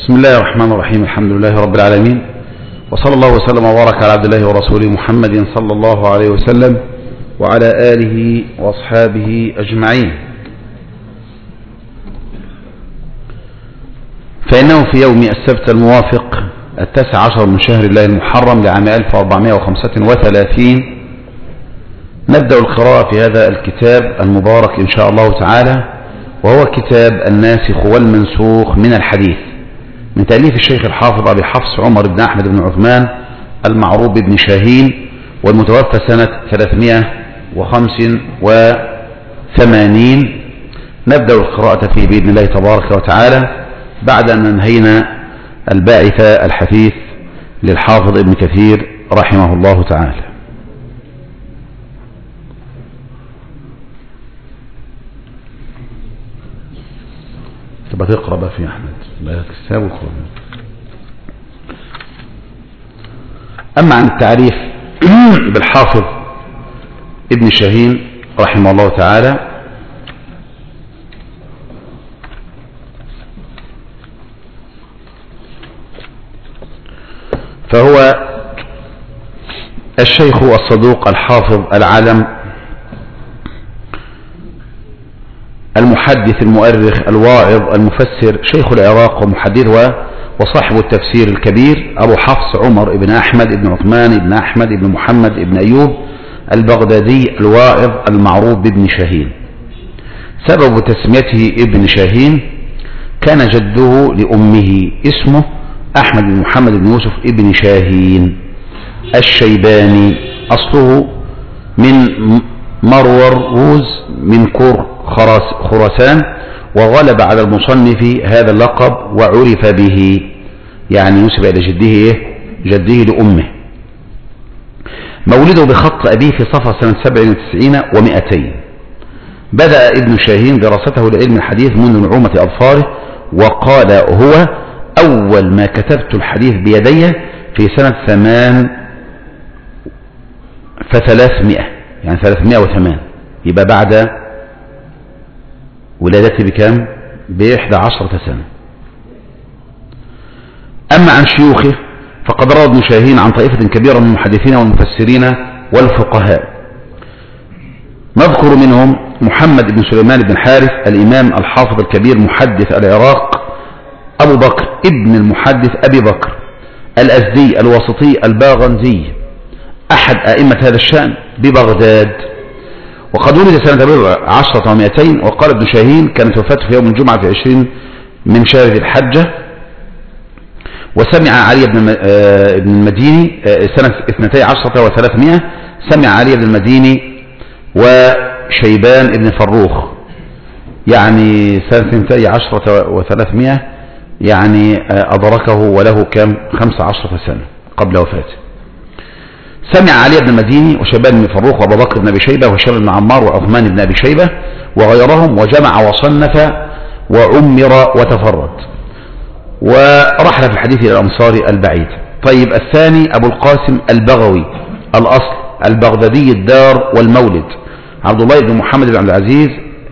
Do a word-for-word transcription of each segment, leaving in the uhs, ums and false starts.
بسم الله الرحمن الرحيم. الحمد لله رب العالمين، وصلى الله وسلم وبارك على عبد الله ورسوله محمد صلى الله عليه وسلم وعلى آله وأصحابه أجمعين. فإنه في يوم السبت الموافق التاسع عشر من شهر الله المحرم لعام ألف وأربعمائة وخمسة وثلاثين نبدأ القراءة في هذا الكتاب المبارك إن شاء الله تعالى، وهو كتاب الناسخ والمنسوخ من الحديث من تأليف الشيخ الحافظ أبي حفص عمر بن أحمد بن عثمان المعروف بن شاهين، والمتوفى سنة ثلاثمائة وخمسة وثمانين. نبدأ القراءة فيه بإذن الله تبارك وتعالى بعد أن انهينا الباعث الحثيث للحافظ ابن كثير رحمه الله تعالى. تبقى تقرأ بقى في أحمد لا تكتاب وقرأ. أما عن التعريف بالحافظ ابن شاهين رحمه الله تعالى، فهو الشيخ الصدوق الحافظ العالم المحدث المؤرخ الواعظ المفسر، شيخ العراق ومحدثه وصاحب التفسير الكبير، أبو حفص عمر بن أحمد بن عثمان بن أحمد بن محمد بن أيوب البغدادي الواعظ المعروف بابن شاهين. سبب تسميته ابن شاهين كان جده لأمه اسمه أحمد بن محمد بن يوسف ابن شاهين الشيباني، أصله من مروروز من كور خراسان، وغلب على المصنف هذا اللقب وعرف به، يعني ينسب إلى جده جده لأمه. مولده بخط أبيه في صفر سنة سبع وتسعين ومئتين. بدأ ابن شاهين دراسته لعلم الحديث منذ نعومة أظفاره، وقال هو أول ما كتبت الحديث بيدي في سنة ثمان فثلاثمائة، يعني ثلاثمائة وثمان، يبقى بعد ولادتي بكام؟ بإحدى عشرة سنة. أما عن شيوخه فقد روى ابن شاهين عن طائفة كبيرة من المحدثين والمفسرين والفقهاء. نذكر منهم محمد بن سليمان بن حارث الإمام الحافظ الكبير محدث العراق، أبو بكر ابن المحدث أبي بكر الأزدي الواسطي الباغندي أحد أئمة هذا الشأن ببغداد، وقد ولد سنة عشرة ومئتين. وقال ابن شاهين كانت وفاته في يوم الجمعة في عشرين من شهر ذي الحجة. وسمع علي بن المديني سنة اثنتي عشرة وثلاثمائة، سمع علي بن المديني وشيبان بن فروخ، يعني سنة اثنتي عشرة وثلاثمائة، يعني أدركه وله كم خمس عشرة سنة قبل وفاته. سمع علي بن المديني وشيبان بن فروخ وابو بكر بن ابي شيبه وهشام بن عمار وعثمان بن ابي شيبه وغيرهم، وجمع وصنف وعمر وتفرد، ورحل في الحديث الى الامصار البعيد. طيب، الثاني ابو القاسم البغوي الاصل البغدادي الدار والمولد، عبد الله بن محمد بن عبد العزيز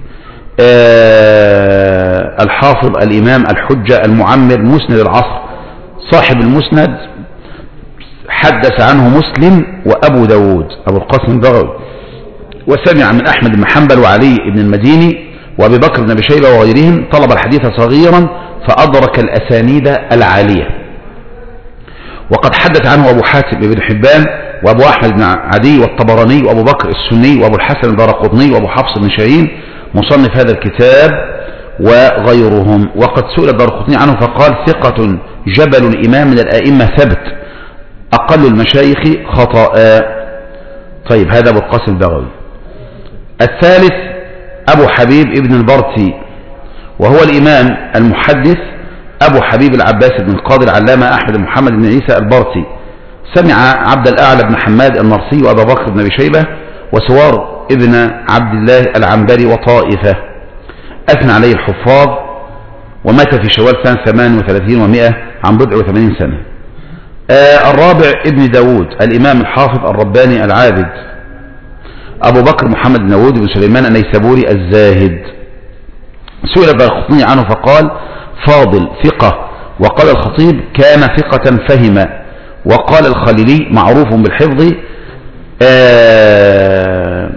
آه الحافظ الامام الحجه المعمر مسند العصر، صاحب المسند، حدث عنه مسلم وأبو داود أبو القاسم البغوي. وسمع من أحمد بن حنبل وعلي بن المديني وأبي بكر بن أبي شيبة وغيرهم. طلب الحديث صغيرا فأدرك الأسانيد العالية. وقد حدث عنه أبو حاتم بن حبان وأبو أحمد بن عدي والطبراني وأبو بكر السني وأبو الحسن الدارقطني وأبو حفص بن شاهين مصنف هذا الكتاب وغيرهم. وقد سئل الدارقطني عنه فقال ثقة جبل الإمام من الأئمة ثبت، أقل المشايخ خطأ. طيب، هذا أبو القاسم البغوي. الثالث أبو حبيب ابن البرتي، وهو الإمام المحدث أبو حبيب العباس بن القاضي العلامة أحمد بن محمد بن عيسى البرتي. سمع عبد الأعلى بن حماد النرسي وأبا بكر بن أبي شيبة وسوار ابن عبد الله العنبري وطائفة، أثنى عليه الحفاظ، ومات في شوال سنة ثمان وثلاثين ومائة عن بضع وثمانين سنة. آه الرابع ابن داود الإمام الحافظ الرباني العابد، أبو بكر محمد بن داود بن سليمان النيسابوري الزاهد. سئل الدارقطني عنه فقال فاضل ثقة وقال الخطيب كان ثقة فهم. وقال الخليلي معروف بالحفظ آه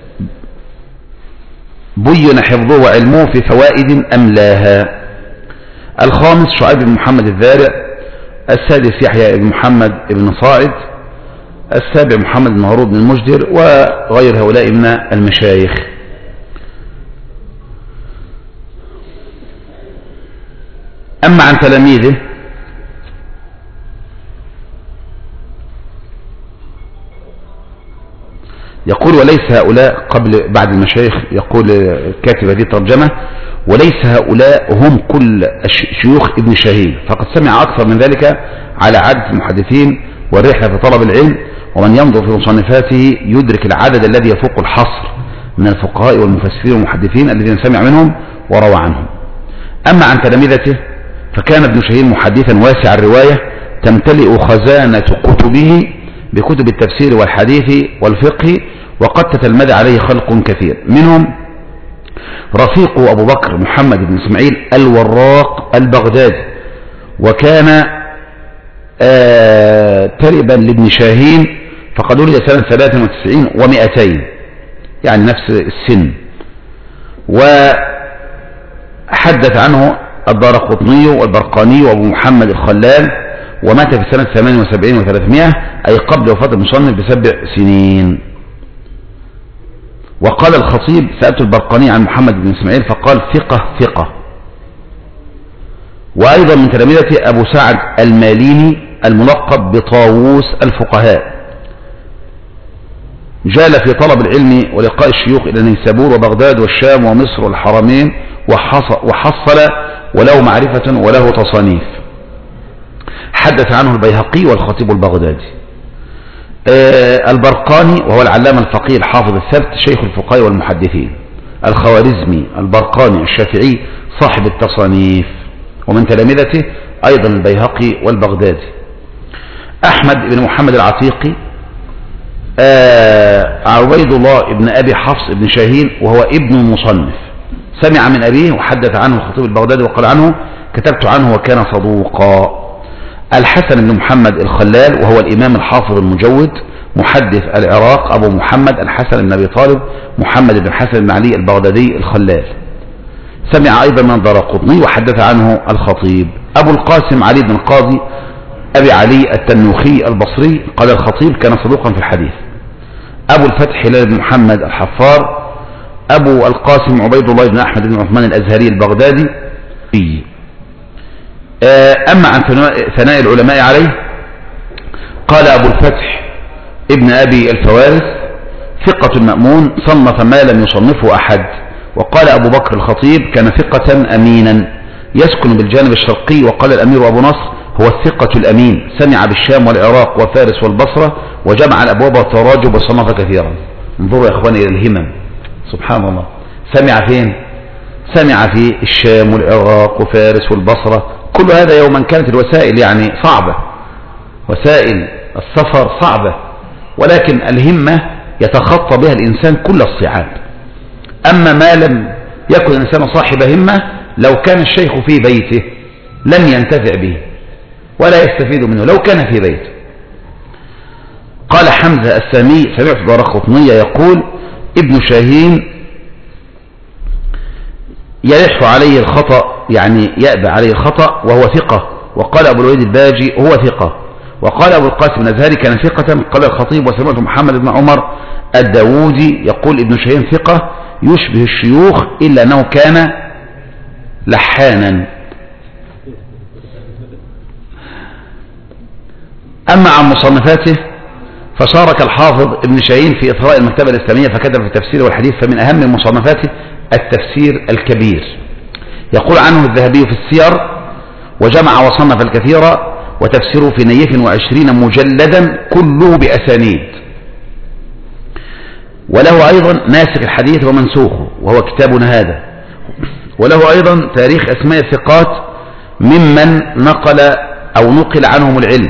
بين حفظه وعلمه في فوائد أملاها. الخامس شعيب بن محمد الذارع. السادس يحيى بن محمد بن صاعد. السابع محمد بن هارون بن المجدر وغير هؤلاء من المشايخ. أما عن تلاميذه يقول وليس هؤلاء قبل بعد المشايخ، يقول كاتب هذه الترجمة وليس هؤلاء هم كل شيوخ ابن شاهين، فقد سمع أكثر من ذلك على عدد المحدثين والرحلة في طلب العلم، ومن ينظر في مصنفاته يدرك العدد الذي يفوق الحصر من الفقهاء والمفسرين والمحدثين الذين سمع منهم وروى عنهم. أما عن تلامذته فكان ابن شاهين محدثا واسع الرواية تمتلئ خزانة كتبه بكتب التفسير والحديث والفقه، وقد تتلمذ عليه خلق كثير، منهم رفيقه أبو بكر محمد بن إسماعيل الوراق البغدادي، وكان آه تربا لابن شاهين، فقد ولد سنة ثلاث وتسعين ومئتين، يعني نفس السن. وحدث عنه الدارقطني والبرقاني وابو محمد الخلال، ومات في سنة ثمان وسبعين وثلاثمائة، أي قبل وفاة المصنف بسبع سنين. وقال الخطيب سألت البرقاني عن محمد بن إسماعيل فقال ثقة ثقة. وأيضا من تلامذته أبو سعد الماليني الملقب بطاووس الفقهاء، جال في طلب العلم ولقاء الشيوخ إلى نيسابور وبغداد والشام ومصر والحرمين، وحصل وله معرفة وله تصانيف. حدث عنه البيهقي والخطيب البغدادي. آه البرقاني وهو العلامة الفقيه الحافظ الثبت شيخ الفقهاء والمحدثين. الخوارزمي البرقاني الشافعي صاحب التصانيف، ومن تلامذته أيضا البيهقي والبغدادي. أحمد بن محمد العتيقي. آه عبيد الله بن أبي حفص بن شاهين وهو ابن المصنف، سمع من أبيه وحدث عنه الخطيب البغدادي وقال عنه كتبت عنه وكان صدوقا. الحسن بن محمد الخلال وهو الإمام الحافظ المجود محدث العراق أبو محمد الحسن بن أبي طالب محمد بن حسن بن علي البغدادي الخلال، سمع أيضا من الدارقطني وحدث عنه الخطيب. أبو القاسم علي بن القاضي أبي علي التنوخي البصري قال الخطيب كان صدوقا في الحديث. أبو الفتح هلال بن محمد الحفار. أبو القاسم عبيد الله بن أحمد بن عثمان الأزهري البغدادي. أما عن ثناء العلماء عليه قال أبو الفتح ابن أبي الفوارث ثقة مأمون صنف ما لم يصنفه أحد. وقال أبو بكر الخطيب كان ثقة أمينا يسكن بالجانب الشرقي. وقال الأمير أبو نصر هو الثقة الأمين، سمع بالشام والعراق وفارس والبصرة، وجمع الأبواب والتراجم وصنف كثيرا. انظروا يا إخواني إلى الهمم، سبحان الله. سمع فين؟ سمع في الشام والعراق وفارس والبصرة. كل هذا يوما كانت الوسائل يعني صعبة، وسائل السفر صعبة، ولكن الهمة يتخطى بها الإنسان كل الصعاب. أما ما لم يكن الإنسان صاحب همة لو كان الشيخ في بيته لن ينتفع به ولا يستفيد منه لو كان في بيته. قال حمزة السامي سمعت دارقطنية يقول ابن شاهين يلح عليه الخطأ، يعني يأبى عليه الخطأ وهو ثقة. وقال أبو الوليد الباجي هو ثقة. وقال أبو القاسم الأزهري كان ثقة. قال الخطيب وسمعت محمد بن عمر الداودي يقول ابن شاهين ثقة يشبه الشيوخ إلا أنه كان لحانا. أما عن مصنفاته فشارك الحافظ ابن شاهين في إثراء المكتبة الإسلامية فكتب في التفسير والحديث، فمن أهم مصنفاته التفسير الكبير. يقول عنه الذهبي في السير وجمع وصنف الكثير، وتفسيره في نيف وعشرين مجلدا كله بأسانيد. وله أيضا ناسخ الحديث ومنسوخه وهو كتابنا هذا. وله أيضا تاريخ أسماء الثقات ممن نقل أو نقل عنهم العلم،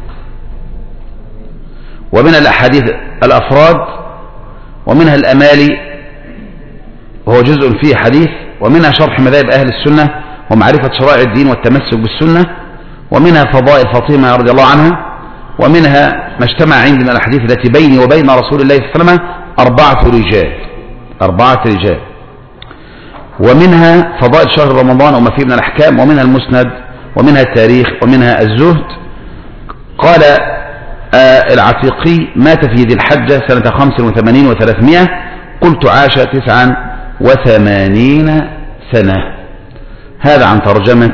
ومن الأحاديث الأفراد، ومنها الأمالي وهو جزء فيه حديث، ومنها شرح مذاهب أهل السنة ومعرفة شرائع الدين والتمسك بالسنة، ومنها فضائل فاطمة رضي الله عنها، ومنها ما اجتمع عندنا الأحاديث التي بيني وبين رسول الله صلى الله عليه وسلم أربعة رجال أربعة رجال ومنها فضائل شهر رمضان وما فيه من الأحكام، ومنها المسند، ومنها التاريخ، ومنها الزهد. قال آه العتيقي: مات في ذي الحجة سنة خمس وثمانين وثلاثمائة، قلت عاش تسعا وثمانين سنة. هذا عن ترجمة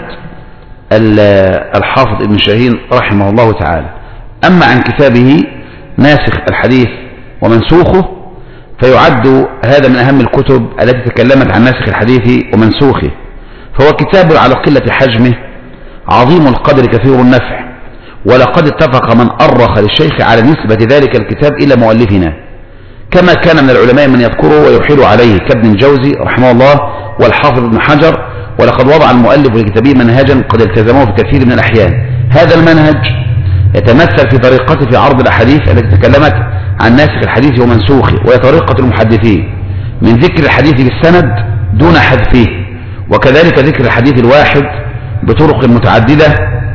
الحافظ ابن شاهين رحمه الله تعالى. أما عن كتابه ناسخ الحديث ومنسوخه فيعد هذا من أهم الكتب التي تكلمت عن ناسخ الحديث ومنسوخه، فهو كتاب على قلة حجمه عظيم القدر كثير النفع، ولقد اتفق من أرخ للشيخ على نسبة ذلك الكتاب إلى مؤلفنا، كما كان من العلماء من يذكره ويحيل عليه كابن الجوزي رحمه الله والحافظ ابن حجر. ولقد وضع المؤلف لكتابه منهجا قد التزمه في كثير من الأحيان. هذا المنهج يتمثل في طريقته في عرض الأحاديث التي تكلمت عن ناسخ الحديث ومنسوخه، وهي طريقة المحدثين من ذكر الحديث بالسند دون حذفه، وكذلك ذكر الحديث الواحد بطرق متعددة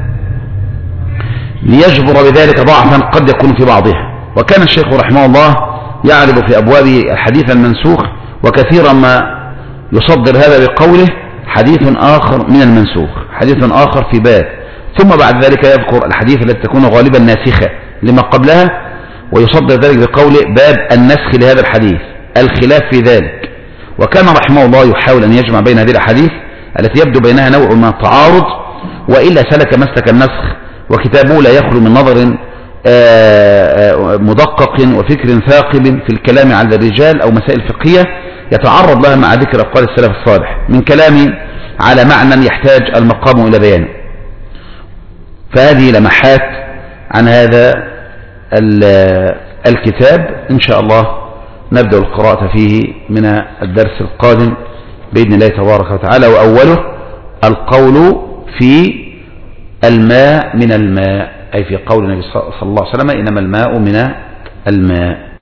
ليجبر بذلك ضعفا قد يكون في بعضها. وكان الشيخ رحمه الله يعرض في أبوابه الحديث المنسوخ، وكثيرا ما يصدر هذا بقوله حديث آخر من المنسوخ، حديث آخر في باب، ثم بعد ذلك يذكر الحديث التي تكون غالبا ناسخة لما قبلها، ويصدر ذلك بقوله باب النسخ لهذا الحديث، الخلاف في ذلك. وكان رحمه الله يحاول أن يجمع بين هذه الأحاديث التي يبدو بينها نوع من التعارض، وإلا سلك مسلك النسخ، وكتابه لا يخلو من نظر مدقق وفكر ثاقب في الكلام على الرجال أو مسائل فقهية يتعرض لها مع ذكر أقوال السلف الصالح من كلام على معنى يحتاج المقام إلى بيانه. فهذه لمحات عن هذا الكتاب، إن شاء الله نبدأ القراءة فيه من الدرس القادم بإذن الله تبارك وتعالى. وأوله القول في الماء من الماء، أي في قول النبي صلى الله عليه وسلم: إنما الماء من الماء.